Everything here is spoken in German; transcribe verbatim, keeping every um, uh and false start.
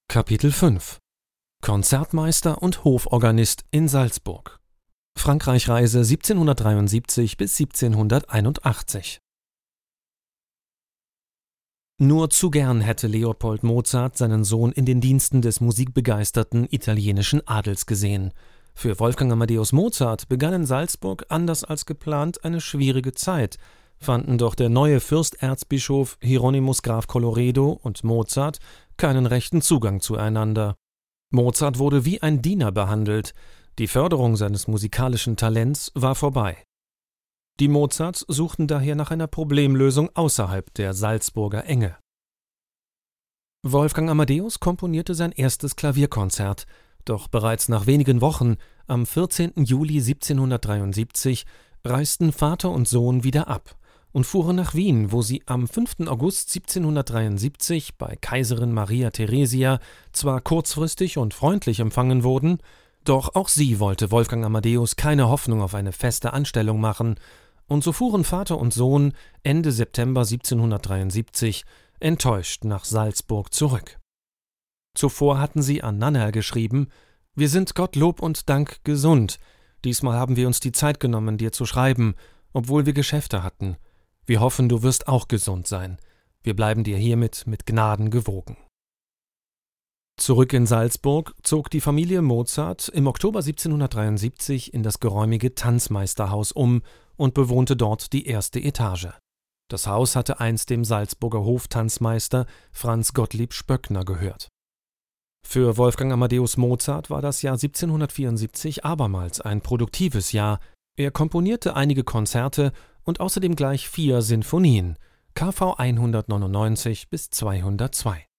Kapitel fünf Konzertmeister und Hoforganist in Salzburg. Frankreich-Reise siebzehnhundertdreiundsiebzig bis siebzehnhunderteinundachtzig. Nur zu gern hätte Leopold Mozart seinen Sohn in den Diensten des musikbegeisterten italienischen Adels gesehen. Für Wolfgang Amadeus Mozart begann in Salzburg anders als geplant eine schwierige Zeit, fanden doch der neue Fürsterzbischof Hieronymus Graf Colloredo und Mozart keinen rechten Zugang zueinander. Mozart wurde wie ein Diener behandelt, die Förderung seines musikalischen Talents war vorbei. Die Mozarts suchten daher nach einer Problemlösung außerhalb der Salzburger Enge. Wolfgang Amadeus komponierte sein erstes Klavierkonzert, doch bereits nach wenigen Wochen, am vierzehnten Juli siebzehnhundertdreiundsiebzig, reisten Vater und Sohn wieder ab und fuhren nach Wien, wo sie am fünften August siebzehnhundertdreiundsiebzig bei Kaiserin Maria Theresia zwar kurzfristig und freundlich empfangen wurden, doch auch sie wollte Wolfgang Amadeus keine Hoffnung auf eine feste Anstellung machen, und so fuhren Vater und Sohn Ende September siebzehnhundertdreiundsiebzig enttäuscht nach Salzburg zurück. Zuvor hatten sie an Nannerl geschrieben: »Wir sind Gottlob und Dank gesund. Diesmal haben wir uns die Zeit genommen, dir zu schreiben, obwohl wir Geschäfte hatten. Wir hoffen, du wirst auch gesund sein. Wir bleiben dir hiermit mit Gnaden gewogen.« Zurück in Salzburg zog die Familie Mozart im Oktober siebzehnhundertdreiundsiebzig in das geräumige Tanzmeisterhaus um und bewohnte dort die erste Etage. Das Haus hatte einst dem Salzburger Hoftanzmeister Franz Gottlieb Spöckner gehört. Für Wolfgang Amadeus Mozart war das Jahr siebzehnhundertvierundsiebzig abermals ein produktives Jahr. Er komponierte einige Konzerte und außerdem gleich vier Sinfonien, K V hundertneunundneunzig bis zweihundertzwei.